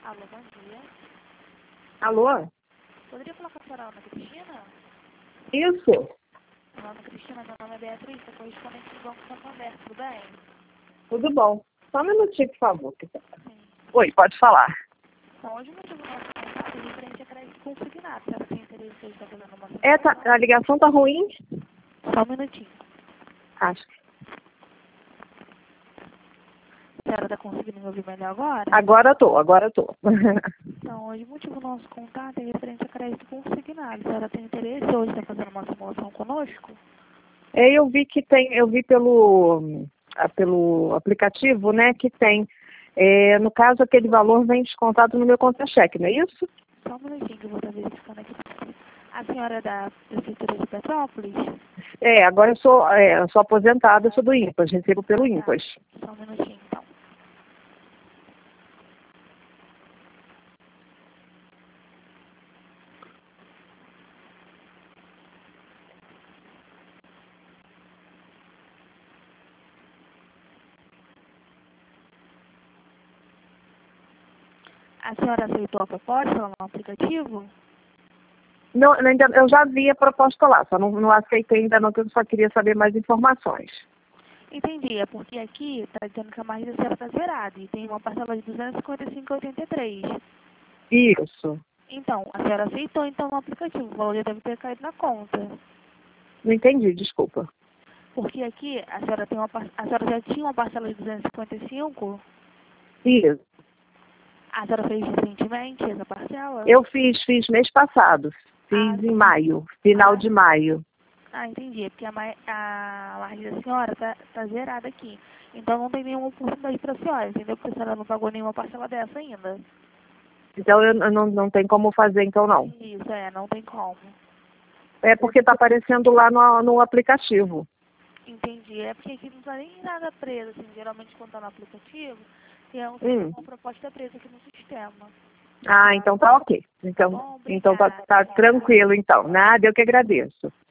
Alô, bom dia. Alô? Poderia falar com a senhora Ana Cristina? Isso. Ana Cristina, meu nome é Beatriz, sou correspondente do Banco Santander, tudo bem? Tudo bom. Só um minutinho, por favor. Sim. Oi, pode falar. Então, hoje o motivo do nosso contato é referente a crédito consignado. A senhora tem interesse em estar fazendo uma A ligação tá ruim? Só um minutinho. Acho. A senhora está conseguindo me ouvir melhor agora? Agora tô. Então, hoje o motivo do nosso contato é referente a crédito consignado. A senhora tem interesse hoje em estar fazendo uma simulação conosco? Eu vi que tem, eu vi pelo aplicativo, né, que tem. No caso, aquele valor vem descontado no meu contra-cheque, não é isso? Só um minutinho que eu vou estar verificando aqui. A senhora é da Prefeitura de Petrópolis? Agora eu sou aposentada, sou do INPAS, recebo pelo INPAS. Só um minutinho, então. A senhora aceitou a proposta lá no aplicativo? Não, eu já vi a proposta lá, só não aceitei ainda não, que eu só queria saber mais informações. Entendi, é porque aqui está dizendo que a margem da senhora está zerada e tem uma parcela de 255,83. Isso. Então, a senhora aceitou então no aplicativo, o valor já deve ter caído na conta. Não entendi, desculpa. Porque aqui a senhora, a senhora já tinha uma parcela de 255? Isso. A senhora fez recentemente essa parcela? Eu fiz mês passado. Fiz em maio, final de maio. Ah, entendi. É porque a margem da senhora tá zerada aqui. Então não tem nenhuma oportunidade para a senhora, entendeu? Porque a senhora não pagou nenhuma parcela dessa ainda. Então eu não tem como fazer, então não. Isso, não tem como. É porque está aparecendo lá no aplicativo. Entendi. É porque aqui não tá nem nada preso, assim. Geralmente quando tá no aplicativo, tem uma proposta presa aqui no sistema. Ah, então tá ok. Então Bom, tá obrigada. tranquilo, então. Nada, eu que agradeço.